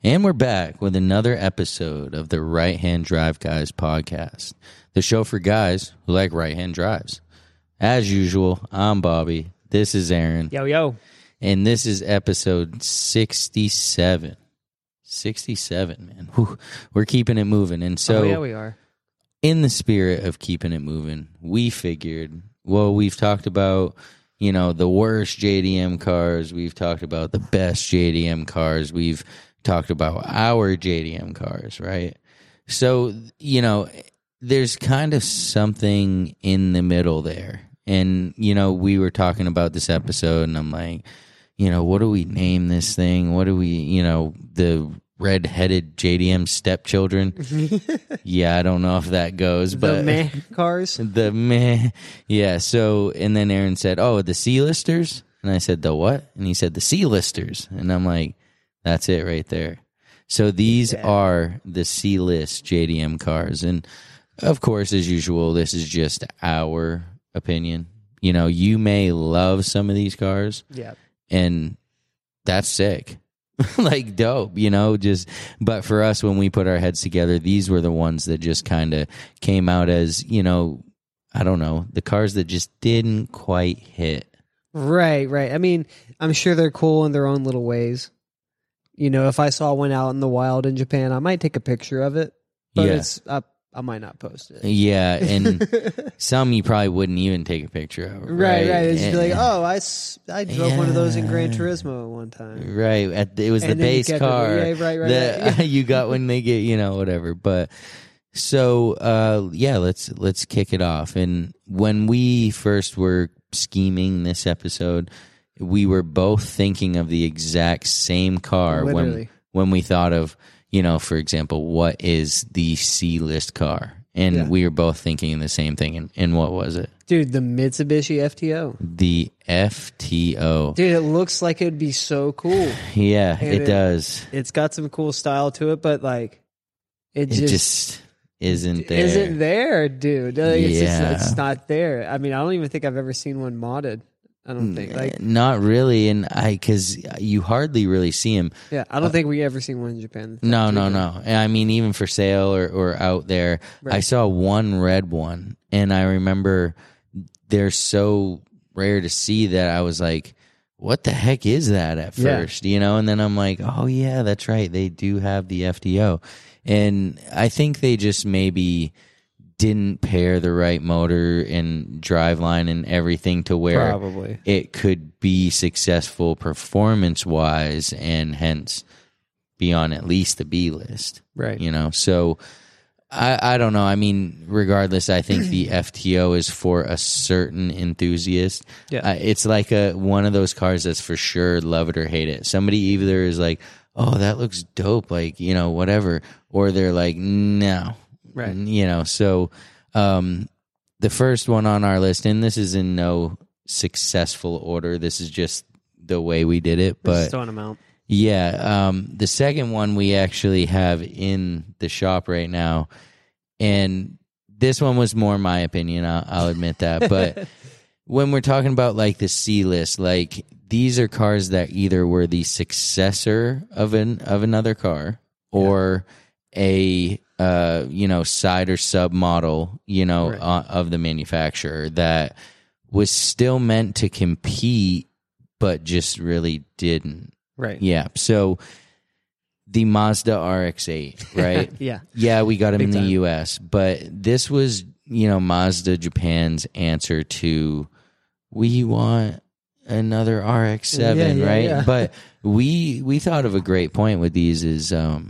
And we're back with another episode of the Right Hand Drive Guys podcast, the show for guys who like right-hand drives. As usual, I'm Bobby. This is Aaron. Yo. And this is episode 67. 67, man. Whew. We're keeping it moving. And so, we are. In the spirit of keeping it moving, we figured, well, we've talked about, the worst JDM cars. We've talked about the best JDM cars. We've talked about our JDM cars, right? So, there's kind of something in the middle there. And, we were talking about this episode, and I'm like, what do we name this thing? What do we, the red-headed JDM stepchildren? Yeah, I don't know if that goes, but... The meh cars? The meh. Yeah, so, and then Aaron said, oh, the C-listers? And I said, the what? And he said, the C-listers. And I'm like, that's it right there. So these are the C-list JDM cars. And of course, as usual, this is just our opinion. You may love some of these cars. Yeah. And that's sick. Like dope, but for us, when we put our heads together, these were the ones that just kind of came out as, I don't know, the cars that just didn't quite hit. Right. I mean, I'm sure they're cool in their own little ways. If I saw one out in the wild in Japan, I might take a picture of it, but it's up. I might not post it. Yeah, and some you probably wouldn't even take a picture of. Right. It's just like, oh, I drove one of those in Gran Turismo one time. Right, it was the base car that you got when they get, whatever. But so, let's kick it off. And when we first were scheming this episode, we were both thinking of the exact same car. Literally. When we thought of, for example, what is the C-list car? And we were both thinking the same thing. And what was it? Dude, the Mitsubishi FTO. The FTO. Dude, it looks like it would be so cool. Yeah, it does. It's got some cool style to it, but it just isn't there. Isn't there, dude. It's not there. I mean, I don't even think I've ever seen one modded. I don't think not really, and because you hardly really see them. Yeah, I don't think we ever seen one in Japan. No. I mean, even for sale or out there, right. I saw one red one, and I remember they're so rare to see that I was like, "What the heck is that?" At first, and then I'm like, "Oh yeah, that's right. They do have the FTO," and I think they just maybe didn't pair the right motor and driveline and everything to where probably it could be successful performance-wise and hence be on at least the B list. Right. So I don't know. I mean, regardless, I think the FTO is for a certain enthusiast. Yeah. It's like one of those cars that's for sure love it or hate it. Somebody either is like, oh, that looks dope, whatever, or they're like, no. Right. So the first one on our list, and this is in no successful order. This is just the way we did it. But just throwing them out. Yeah. The second one we actually have in the shop right now, and this one was more my opinion. I'll admit that. But when we're talking about the C list, these are cars that either were the successor of another car or a side or sub model, right. Of the manufacturer that was still meant to compete, but just really didn't. Right. Yeah. So the Mazda RX-8, right? Yeah. Yeah, we got them in the time. U.S., but this was, Mazda Japan's answer to, we want another RX-7, right? Yeah. But we thought of a great point with these is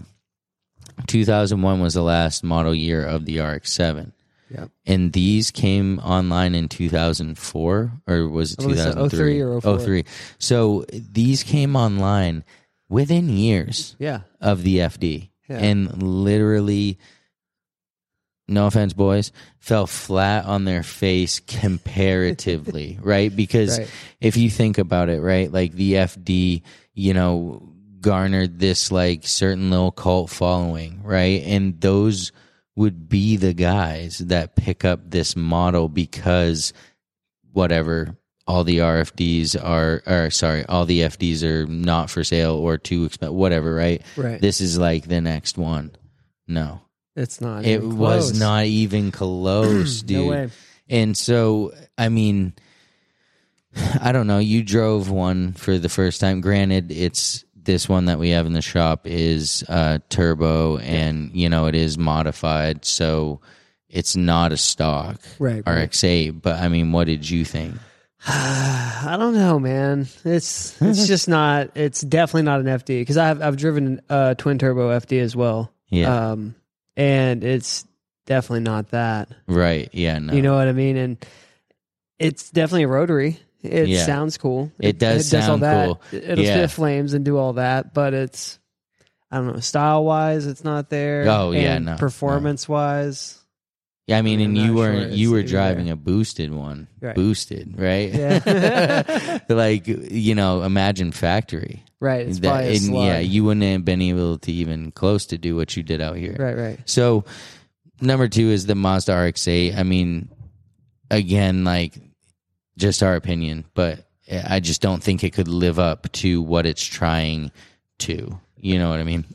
2001 was the last model year of the RX-7. Yeah. And these came online in 2004, or was it 2003? 03 or 04. 03. So these came online within years of the FD. Yeah. And literally, no offense, boys, fell flat on their face comparatively, right? Because if you think about it, right, the FD, garnered this certain little cult following, right? And those would be the guys that pick up this model because whatever all the RFDs all the FDs are not for sale or too expensive, whatever, right? Right. This is like the next one. No. It's not. It even was close. not even close, dude. No way. And so, I mean, I don't know. You drove one for the first time. Granted, it's this one that we have in the shop is turbo, and it is modified, so it's not a stock Right. RX-8. But I mean, what did you think? I don't know, man. It's just not. It's definitely not an FD because I've driven a twin turbo FD as well. Yeah. And it's definitely not that. Right. Yeah. No. You know what I mean? And it's definitely a rotary. It Yeah. sounds cool. It does all sound that. cool. It'll Yeah. spit flames and do all that, but it's, I don't know, style wise, it's not there. Oh, yeah, and no, performance wise. Yeah, I mean, I'm and not you sure were it's you were even driving there. a boosted one, Right. boosted, right? Yeah. Like imagine factory. Right. It's probably a and slug. yeah, you wouldn't have been able to even close to do what you did out here. Right. So, number 2 is the Mazda RX-8. I mean, again, like just our opinion, but I just don't think it could live up to what it's trying to. You know what I mean?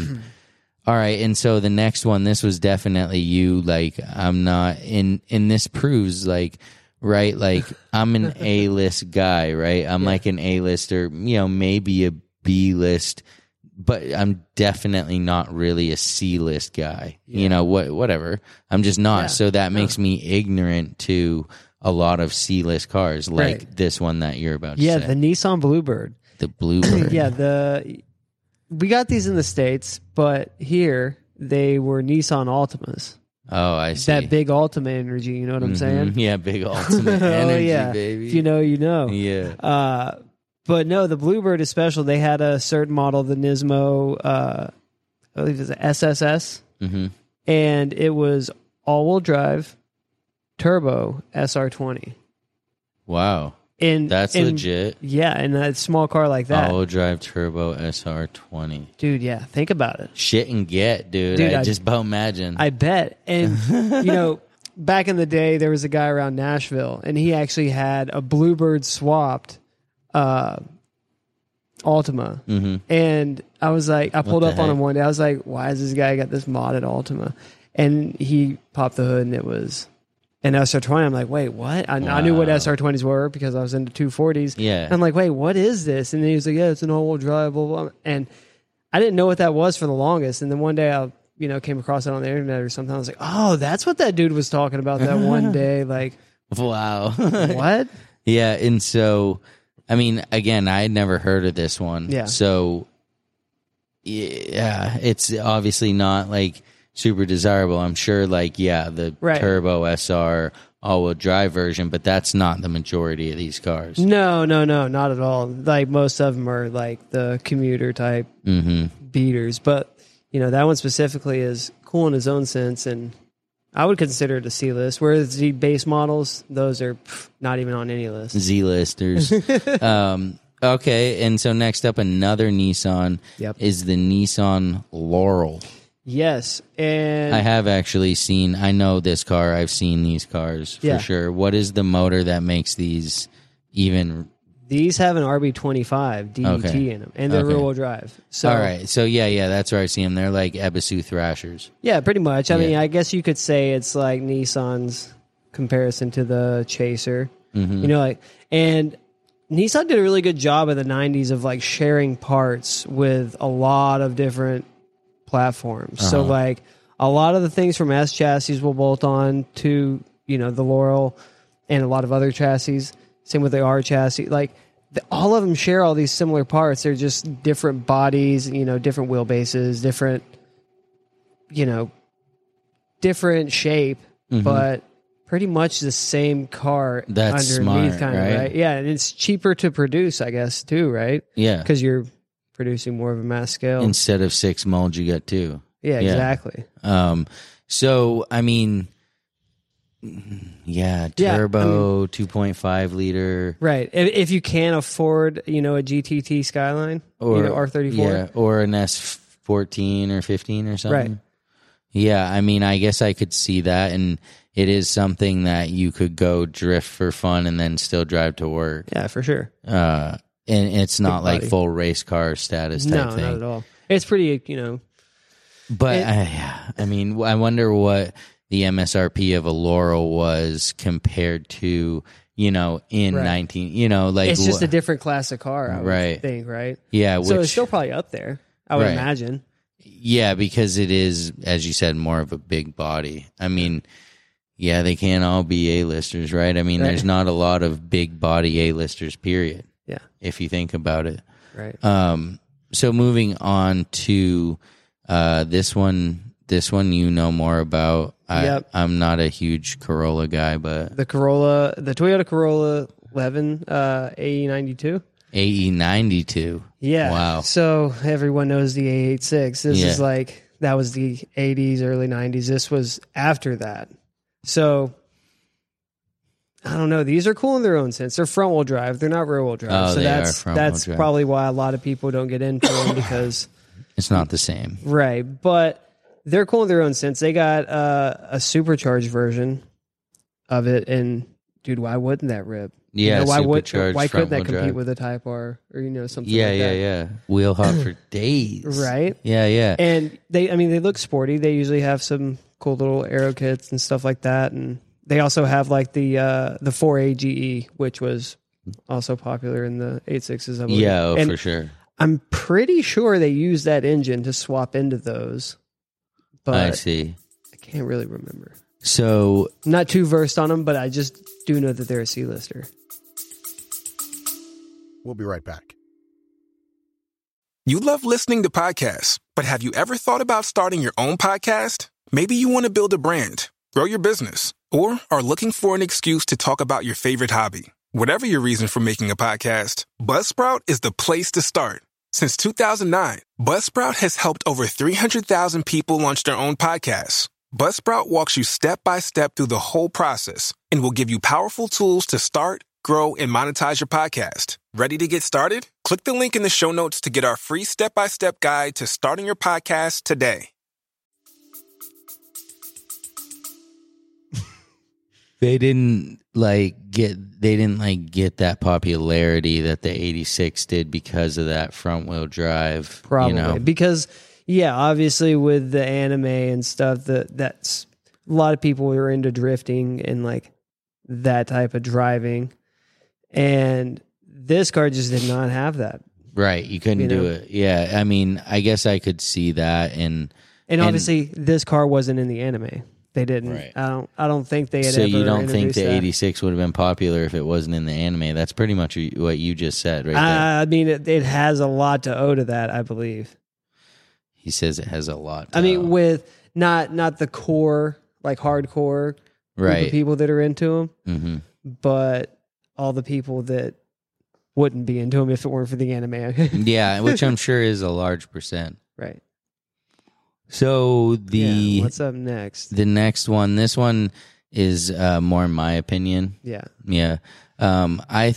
All right, and so the next one, this was definitely you. Like, I'm not and this proves like, right? Like, I'm an A-list guy, right? I'm like an A-lister, maybe a B-list, but I'm definitely not really a C-list guy. Whatever. I'm just not. Yeah. So that makes me ignorant to a lot of C-list cars, like Right. this one that you're about to Yeah, say. the Nissan Bluebird. The Bluebird. Yeah, we got these in the States, but here they were Nissan Altimas. Oh, I see. That big Altima energy, you know what I'm saying? Yeah, big ultimate energy, Oh, yeah. baby. If you know, you know. Yeah. But no, the Bluebird is special. They had a certain model, the Nismo, I believe it's an SSS, Mm-hmm. and it was all-wheel drive, turbo, SR20. Wow. And That's legit. Yeah, in a small car like that. All drive turbo SR20. Dude, yeah, think about it. Shit and get, dude. Dude, I I- just about imagine. I bet. And, back in the day, there was a guy around Nashville, and he actually had a Bluebird swapped Altima. Mm-hmm. And I was like, I pulled the up on heck? him one day. I was like, why has this guy got this modded Altima? And he popped the hood, and it was an SR20. I'm like, wait, what? I knew what Wow. SR20s were because I was into 240s. Yeah. And I'm like, wait, what is this? And then he was like, yeah, it's an all-wheel drive, blah, blah, blah. And I didn't know what that was for the longest. And then one day I, came across it on the internet or something. I was like, oh, that's what that dude was talking about that one day. Like, Wow. what? Yeah, and so, I mean, again, I had never heard of this one. Yeah. So, yeah, it's obviously not like super desirable. I'm sure, like, the Right. Turbo SR all-wheel drive version, but that's not the majority of these cars. No, not at all. Like most of them are like the commuter type Mm-hmm. beaters, but that one specifically is cool in its own sense, and I would consider it a C list. Whereas the base models, those are not even on any list. Z-listers. Okay, and so next up, another Nissan Yep. is the Nissan Laurel. Yes, and I have actually seen, I know this car, I've seen these cars for Yeah. sure. What is the motor that makes these even... these have an RB25 DET Okay. in them, and they're Okay. rear-wheel drive. So, All right, so yeah, that's where I see them. They're like Ebisu Thrashers. yeah, pretty much. I Yeah. mean, I guess you could say it's like Nissan's comparison to the Chaser. Mm-hmm. And Nissan did a really good job in the 90s of like sharing parts with a lot of different platforms. So like a lot of the things from S chassis will bolt on to, the Laurel and a lot of other chassis. Same with the R chassis. Like all of them share all these similar parts. They're just different bodies, different wheelbases, different, different shape, but pretty much the same car That's underneath, smart, kind of, right? right? Yeah, and it's cheaper to produce, I guess, too, right? Yeah. Because you're producing more of a mass scale. Instead of 6 molds, you get 2. Yeah, exactly. So, I mean, turbo, 2.5 liter. Right. If you can't afford, a GTT Skyline or R34. Yeah, or an S14 or 15 or something. Right. Yeah, I mean, I guess I could see that, and it is something that you could go drift for fun and then still drive to work. Yeah, for sure. And it's not like body. full race car status type thing. No, not at all. It's pretty, But I mean, I wonder what the MSRP of a Laurel was compared to, in Right. 19, it's just a different class of car, I would think, right? Yeah. So it's still probably up there, I would Right. imagine. Yeah, because it is, as you said, more of a big body. I mean, yeah, they can't all be A-listers, right? I mean, there's not a lot of big body A-listers, period. Yeah. If you think about it. Right. So moving on to this one you know more about. Yep. I'm not a huge Corolla guy, but The Toyota Corolla 11 AE92. AE92. Yeah. Wow. So everyone knows the A86. This Yeah. is that was the 80s, early 90s. This was after that. So I don't know. These are cool in their own sense. They're front wheel drive. They're not rear wheel drive. Oh, so they are that's front-wheel drive. probably why a lot of people don't get into them because it's not the same. right. But they're cool in their own sense. They got a supercharged version of it, and dude, why wouldn't that rip? Yeah, why supercharged why couldn't that front-wheel compete drive. with a Type R or something? Yeah, like yeah, that? yeah. Wheel hop for days. Right. Yeah, yeah. And they look sporty. They usually have some cool little aero kits and stuff like that. And they also have the 4A GE, which was also popular in the 86s. I believe. Yeah, and for sure. I'm pretty sure they use that engine to swap into those. But I see. I can't really remember. So I'm not too versed on them, but I just do know that they're a C-lister. We'll be right back. You love listening to podcasts, but have you ever thought about starting your own podcast? Maybe you want to build a brand, grow your business, or are looking for an excuse to talk about your favorite hobby. Whatever your reason for making a podcast, Buzzsprout is the place to start. Since 2009, Buzzsprout has helped over 300,000 people launch their own podcasts. Buzzsprout walks you step by step through the whole process and will give you powerful tools to start, grow, and monetize your podcast. Ready to get started? Click the link in the show notes to get our free step-by-step guide to starting your podcast today. they didn't get that popularity that the 86 did because of that front wheel drive. Probably because, obviously with the anime and stuff, that's a lot of people were into drifting and that type of driving, and this car just did not have that. Right, you couldn't do it. Yeah, I mean, I guess I could see that, and obviously this car wasn't in the anime. They didn't. Right. I don't think they had. So ever you don't think introduced the that. 86 would have been popular if it wasn't in the anime? That's pretty much what you just said, right there. I mean, it has a lot to owe to that, I believe. He says it has a lot. I mean, with not the core, hardcore group of people that are into them, but all the people that wouldn't be into them if it weren't for the anime. Yeah, which I'm sure is a large percent. Right. So what's up next? The next one, this one is more in my opinion. Yeah. Yeah. I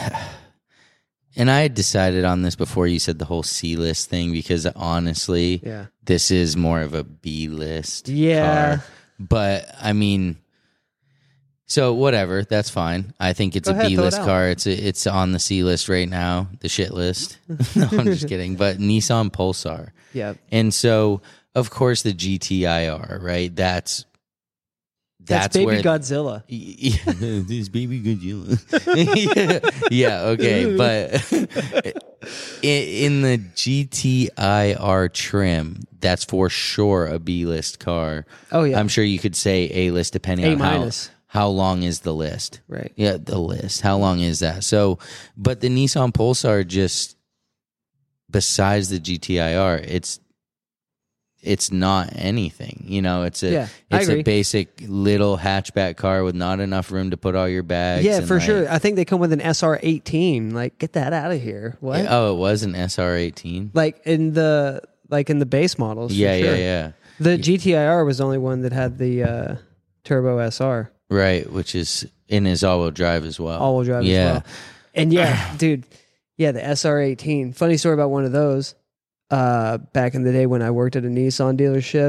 had decided on this before you said the whole C list thing because honestly, this is more of a B list. Yeah. car. But I mean, so whatever, that's fine. I think it's B list car. It's on the C list right now, the shit list. No, I'm just kidding. But Nissan Pulsar. Yeah. And so, of course, the GTIR, right? That's Baby where Godzilla. This baby Godzilla. yeah, okay, but in the GTIR trim, that's for sure a B list car. Oh yeah, I'm sure you could say A list depending on how long is the list. Right. Yeah, the list. How long is that? So, but the Nissan Pulsar just besides the GTIR, it's not anything, it's a basic little hatchback car with not enough room to put all your bags. Yeah, for sure. I think they come with an SR18. Get that out of here. What? Oh, it was an SR18. In the base models. Yeah, for sure. yeah. The GTIR was the only one that had the turbo SR. Right, which is in his all-wheel drive as well. All-wheel drive as well. And dude, the SR18. Funny story about one of those. Back in the day when I worked at a Nissan dealership,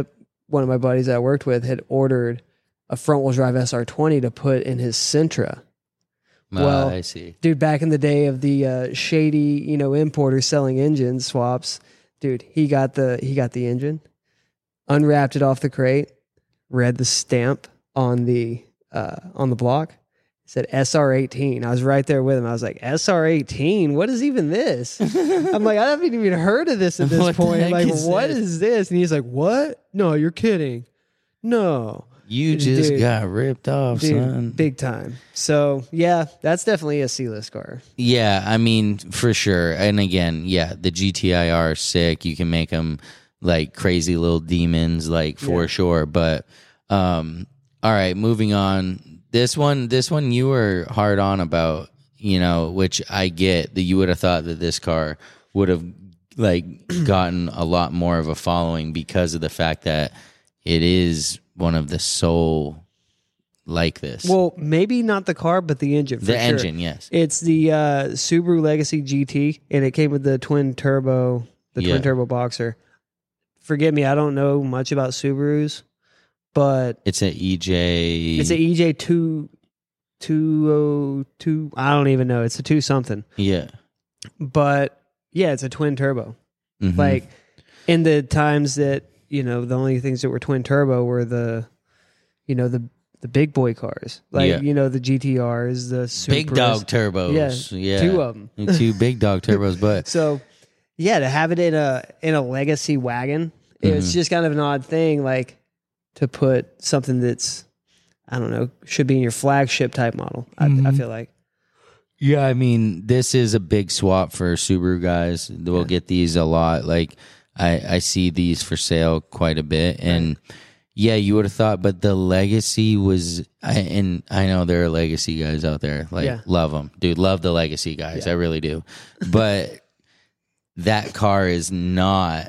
one of my buddies that I worked with had ordered a front-wheel drive SR20 to put in his Sentra. Well, I see. Dude, back in the day of the shady, importers selling engine swaps, dude, he got the engine, unwrapped it off the crate, read the stamp on the block. It said SR18. I was right there with him. I was like, SR18? What is even this? I'm like, I haven't even heard of this at this What the point. heck Like, is what this? is this? And he's like, what? No, you're kidding. No. You just Dude. got ripped off, Dude, son. big time. So, yeah, that's definitely a C-list car. Yeah, I mean, for sure. And again, yeah, the GTI are sick. You can make them like crazy little demons, like for sure. But all right, moving on. This one you were hard on about, which I get that you would have thought that this car would have like gotten a lot more of a following because of the fact that it is one of the sole like this. Well, maybe not the car, but the engine. For the sure. engine, yes. It's the Subaru Legacy GT, and it came with the twin turbo Boxer. Forgive me, I don't know much about Subarus, but It's an EJ. it's an EJ 202. I don't even know. It's a 2 something, Yeah. but yeah, it's a twin turbo. Mhm. Like in the times that the only things that were twin turbo were the big boy cars, like Yeah. the GTRs, the Supras. Big dog turbos. Yeah, 2 of them. 2 big dog turbos, but So, yeah, to have it in a legacy wagon, it's just kind of an odd thing, like to put something that's, I don't know, should be in your flagship type model. I feel like. yeah, I mean, this is a big swap for Subaru guys. We'll get these a lot. Like I see these for sale quite a bit, and yeah, you would have thought, but the Legacy was, and I know there are Legacy guys out there, like love them, dude, love the Legacy guys, I really do, but that car is not.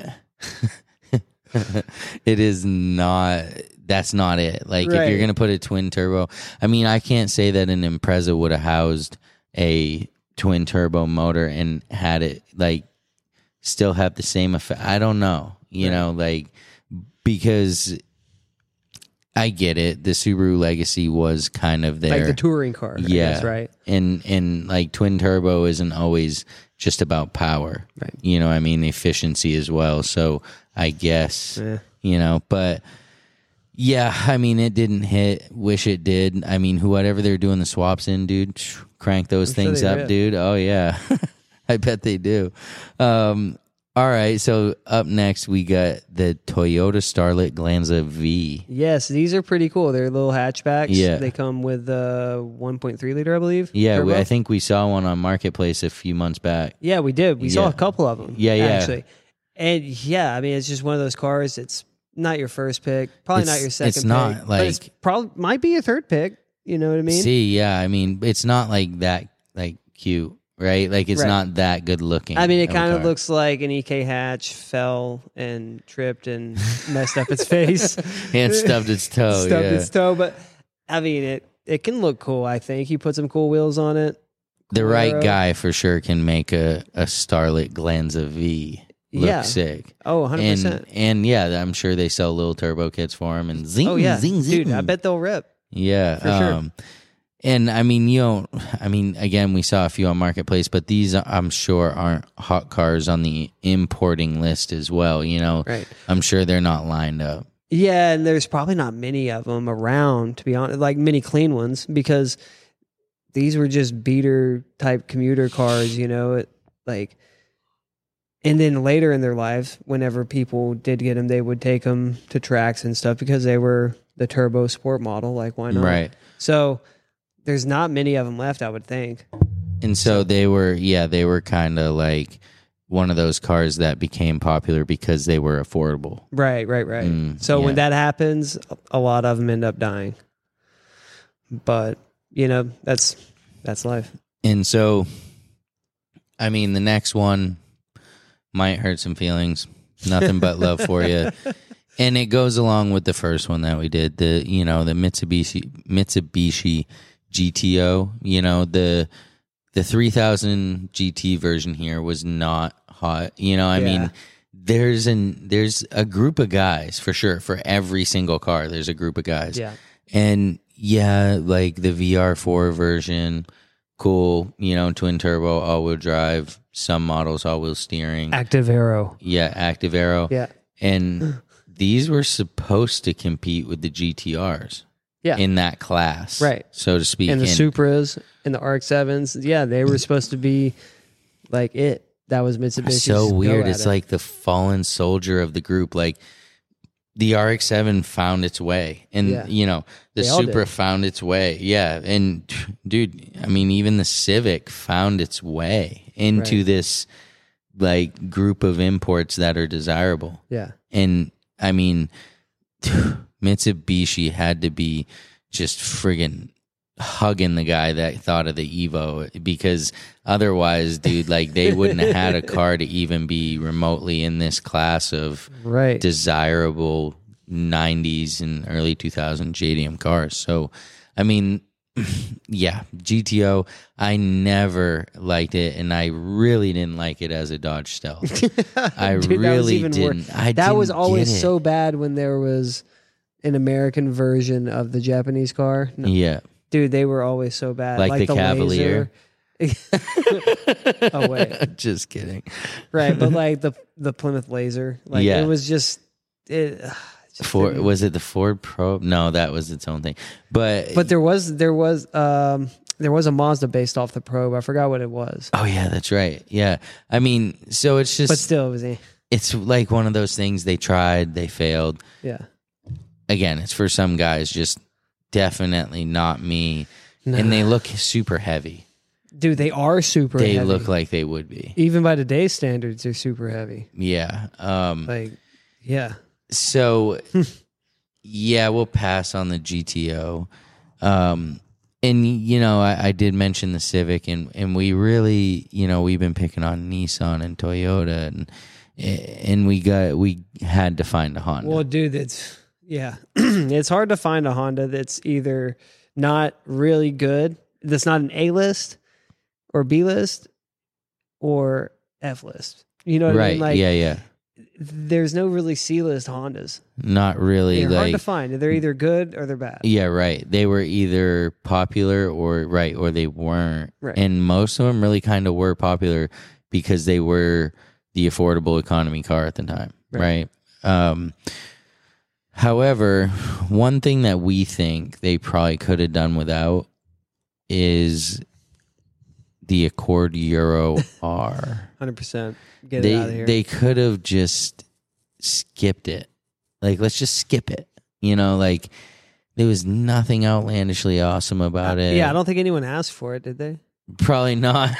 It is not. That's not it. Like if you're gonna put a twin turbo, I mean, I can't say that an Impreza would have housed a twin turbo motor and had it like still have the same effect. I don't know, like because I get it. The Subaru Legacy was kind of there, Like the touring car. I guess, right? And like twin turbo isn't always just about power, Right. I mean, efficiency as well. So I guess, but yeah, I mean, it didn't hit. Wish it did. I mean, whatever they're doing the swaps in, dude, crank those things they up, do. dude. Oh yeah, I bet they do. All right, so up next we got the Toyota Starlet Glanza V. Yes, these are pretty cool. They're little hatchbacks. Yeah. They come with 1.3 liter, I believe. Yeah, turbo. I think we saw one on Marketplace a few months back. Yeah, we did. We saw Yeah. a couple of them. Yeah, yeah. Actually. And yeah, I mean, it's just one of those cars. It's not your first pick. Probably not your second It's pick. not but it's like probably might be your third pick. You know what I mean? see, yeah. I mean, it's not like that, like cute, right? Like it's Right. not that good looking. I mean, it a kind of car. looks like an EK hatch fell and tripped and messed up its face. and stubbed its toe. Stubbed yeah. its toe. But I mean, it can look cool, I think. You put some cool wheels on it. The right Camaro. guy for sure can make a Starlet Glanza V look Yeah. sick. Oh, 100%. And yeah, I'm sure they sell little turbo kits for them and zing, Oh, yeah. zing, zing. Dude, I bet they'll rip. Yeah. For sure. And I mean, again, we saw a few on Marketplace, but these I'm sure aren't hot cars on the importing list as well. Right. I'm sure they're not lined up. Yeah, and there's probably not many of them around, to be honest, like many clean ones, because these were just beater type commuter cars, and then later in their lives, whenever people did get them, they would take them to tracks and stuff because they were the turbo sport model. Like, why not? Right. So there's not many of them left, I would think. And so they were kind of like one of those cars that became popular because they were affordable. Right. So yeah. when that happens, a lot of them end up dying. But, that's life. And so, I mean, the next one might hurt some feelings. Nothing but love for you. And it goes along with the first one that we did, the Mitsubishi GTO. The 3000 GT version here was not hot. I mean, there's a group of guys for sure. For every single car, there's a group of guys. Yeah. And yeah, like the VR4 version, cool, twin turbo, all-wheel drive, some models all-wheel steering. Active Aero. Yeah, Active Aero. Yeah. And these were supposed to compete with the GTRs. Yeah. In that class. Right. So to speak. And the Supras and the RX-7s. Yeah, they were supposed to be like it. That was Mitsubishi's so weird. It's it. like the fallen soldier of the group. Like the RX-7 found its way. And, the Supra found its way. Yeah. And dude, I mean, even the Civic found its way into this like group of imports that are desirable. Yeah. And I mean, Mitsubishi had to be just friggin' hugging the guy that thought of the Evo, because otherwise, dude, like they wouldn't have had a car to even be remotely in this class of desirable 90s and early 2000s JDM cars. So, I mean, yeah, GTO, I never liked it, and I really didn't like it as a Dodge Stealth. I Dude, really didn't. That was always so bad when there was an American version of the Japanese car. No. Yeah. Dude, they were always so bad. Like the Cavalier. Oh, wait. Just kidding. Right, but like the Plymouth Laser. Like it was just... Was it the Ford Probe? No, that was its own thing. But there was a Mazda based off the Probe. I forgot what it was. Oh yeah, that's right. Yeah, I mean, so it's just. But still, it was. It's like one of those things. They tried, they failed. Yeah. Again, it's for some guys. Just definitely not me. Nah. And they look super heavy. Dude, they are super heavy. They look like they would be. Even by today's standards, they're super heavy. Yeah. Yeah. So, yeah, we'll pass on the GTO. And, I did mention the Civic, and we really, we've been picking on Nissan and Toyota, and we had to find a Honda. Well, dude, it's hard to find a Honda that's either not really good, that's not an A list or B list or F list. You know what I mean? Like, yeah. There's no really C-list Hondas. Not really. They're hard to find. They're either good or they're bad. Yeah, right. They were either popular or they weren't. Right. And most of them really kind of were popular because they were the affordable economy car at the time, right? However, one thing that we think they probably could have done without is the Accord Euro R. 100%. Get it out of here. They could have just skipped it. Like, let's just skip it. Like, there was nothing outlandishly awesome about it. Yeah, I don't think anyone asked for it, did they? Probably not.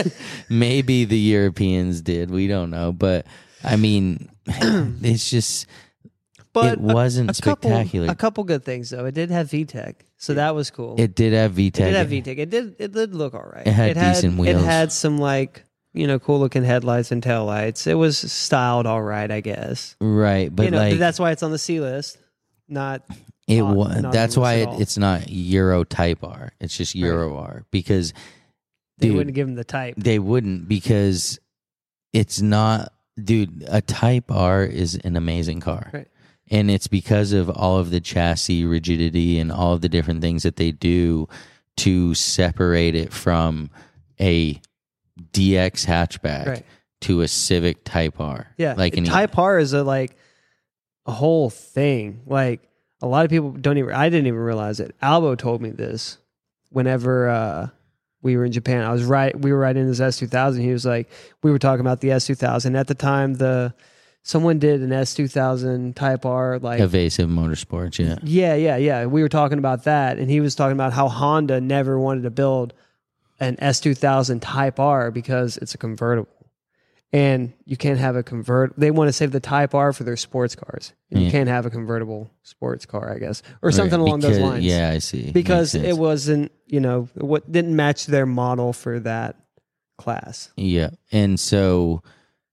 Maybe the Europeans did. We don't know. But, I mean, it's just... But it wasn't spectacular. A couple good things, though. It did have VTEC, so that was cool. It did have VTEC. It did look all right. It had decent wheels. It had some, like... cool looking headlights and taillights. It was styled all right, I guess. Right, but that's why it's on the C list. Not it was. That's why it's not Euro Type R. It's just Euro R because they wouldn't give them the Type. They wouldn't because it's not, dude. A Type R is an amazing car, right? And it's because of all of the chassis rigidity and all of the different things that they do to separate it from a DX hatchback to a Civic Type R. Yeah, like Type R is a whole thing. Like a lot of people don't even. I didn't even realize it. Albo told me this whenever we were in Japan. We were riding this S2000. He was like, we were talking about the S2000 at the time. Someone did an S2000 Type R, like Evasive Motorsports. Yeah. We were talking about that, and he was talking about how Honda never wanted to build an S2000 Type R because it's a convertible, and you can't have a They want to save the Type R for their sports cars, and you can't have a convertible sports car, I guess, or something along those lines. Yeah, I see. Because it wasn't, what didn't match their model for that class. Yeah, and so,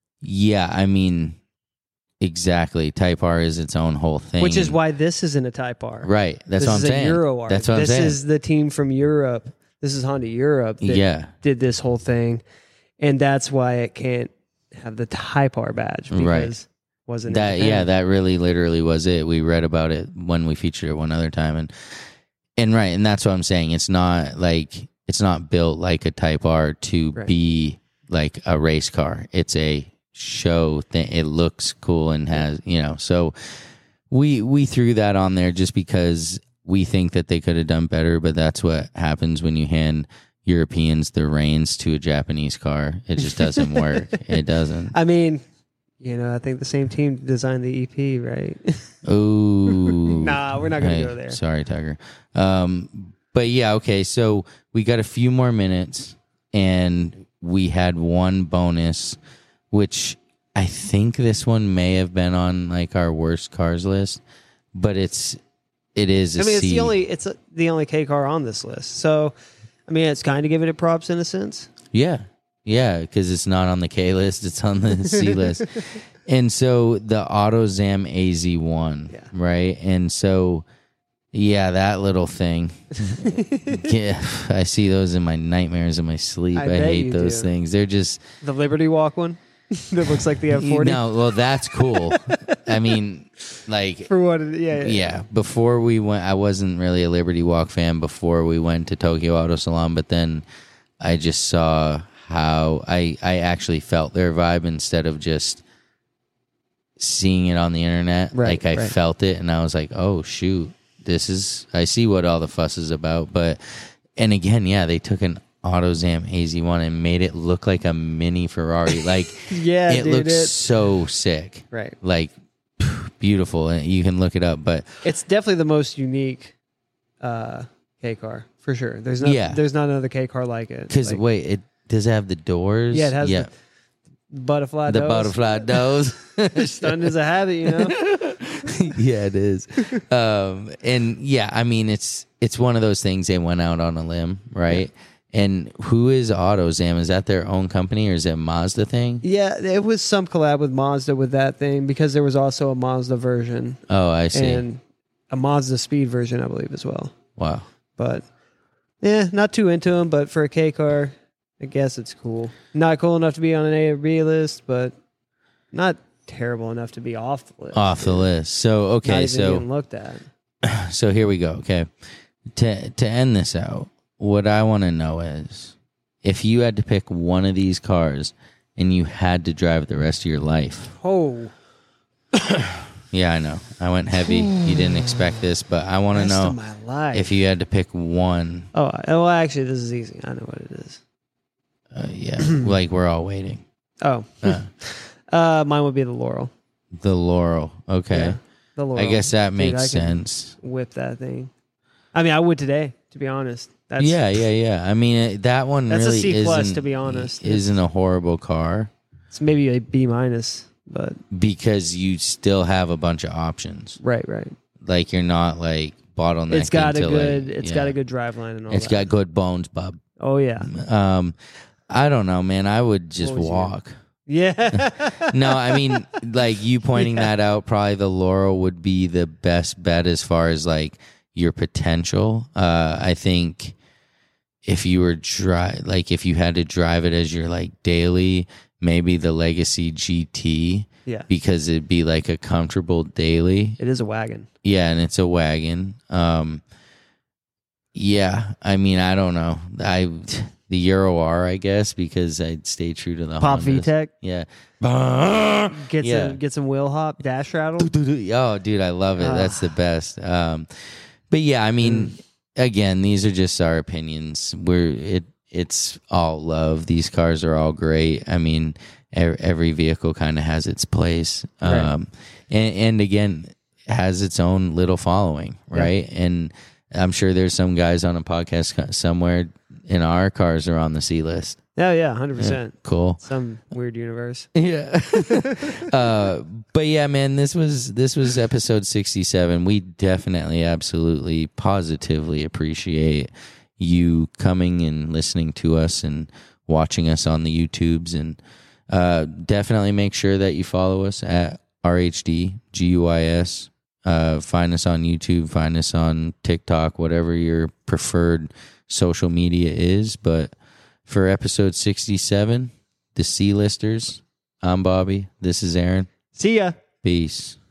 I mean, exactly. Type R is its own whole thing, which is why this isn't a Type R. Right. That's what I'm saying. This is a Euro R. That's what I'm saying. This is the team from Europe. This is Honda Europe that did this whole thing, and that's why it can't have the Type R badge because Right. wasn't That independent. that really literally was it. We read about it when we featured it one other time, and right, and that's what I'm saying. It's not built like a Type R to Right. be like a race car. It's a show thing. It looks cool and has, so we threw that on there just because we think that they could have done better, but that's what happens when you hand Europeans the reins to a Japanese car. It just doesn't work. It doesn't. I mean, I think the same team designed the EP, right? Ooh. Nah, we're not gonna Hey, go there. Sorry, Tiger. But yeah, okay. So we got a few more minutes, and we had one bonus, which I think this one may have been on like our worst cars list, but it is. I mean, it's the only K car on this list. So, I mean, it's kind of giving it props in a sense. Yeah, because it's not on the K list; it's on the C list. And so the AutoZam AZ1, Yeah. right? And so, yeah, that little thing. Yeah, I see those in my nightmares in my sleep. I I bet hate you those do. things. They're just The Liberty Walk one that looks like the F40. no. Well, that's cool. I mean, like. For what? Yeah. Yeah, before we went, I wasn't really a Liberty Walk fan before we went to Tokyo Auto Salon, but then I just saw how I actually felt their vibe instead of just seeing it on the internet. Right, Like I right. felt it, and I was like, oh shoot, I see what all the fuss is about. And again, yeah, they took an AutoZam AZ1 and made it look like a mini Ferrari. Like Yeah, it dude, looks so sick. Right. Like beautiful, and you can look it up, but It's definitely the most unique K car for sure. There's Yeah. there's not another K car like it. because Like, wait, it does it have the doors? Yeah, it has the butterfly. the nose. butterfly doors. Stunned as a habit, Yeah, it is. And yeah, I mean, it's one of those things. They went out on a limb, right? And who is AutoZam? Is that their own company or is it a Mazda thing? Yeah, it was some collab with Mazda with that thing because there was also a Mazda version Oh, I see. and a Mazda Speed version, I believe, as well. Wow. But yeah, not too into them. But for a K car, I guess it's cool. Not cool enough to be on an A or B list, but not terrible enough to be off the list. Off the list. So Not okay, even so being looked at. so here we go. Okay, to end this out, what I want to know is if you had to pick one of these cars and you had to drive it the rest of your life. Oh, Yeah, I know. I went heavy. You didn't expect this, but I want to rest know of my life. if you had to pick one. Oh, well, actually, this is easy. I know what it is. Yeah, like we're all waiting. Oh, Uh, mine would be the Laurel. the Laurel. Okay. Yeah, the Laurel. I guess that Dude, makes I can sense. Whip that thing. I mean, I would today, to be honest. That's, Yeah. I mean, that one That's a really C plus, isn't, to be honest. isn't a horrible car It's maybe a B minus, but because you still have a bunch of options. right. Like you're not like bottlenecked. It's got a into, good. like, It's yeah. got a good drive line and all It's that. got good bones, bub. Oh yeah, I don't know, man. I would just What was your- walk. yeah. No, I mean, like you pointing that out, probably the Laurel would be the best bet as far as like your potential. I think if you were if you had to drive it as your like daily, maybe the Legacy GT Yeah, because it'd be like a comfortable daily. it is a wagon. Yeah, and it's a wagon. Yeah, I mean, I don't know. The Euro R, I guess, because I'd stay true to the Pop Hondas. VTEC. Yeah. Get some wheel hop, dash rattle. Oh, dude, I love it. That's the best. But yeah, I mean, again, these are just our opinions. It's all love. These cars are all great. I mean, every vehicle kind of has its place. Right. And again, has its own little following, right? And I'm sure there's some guys on a podcast somewhere in our cars are on the C list. Oh yeah, 100%. Cool. Some weird universe. Yeah. But yeah, man, this was episode 67. We definitely, absolutely, positively appreciate you coming and listening to us and watching us on the YouTubes. And definitely make sure that you follow us at RHDGUIS. Find us on YouTube, find us on TikTok, whatever your preferred social media is. But for episode 67, the C-listers, I'm Bobby. This is Aaron. See ya. Peace.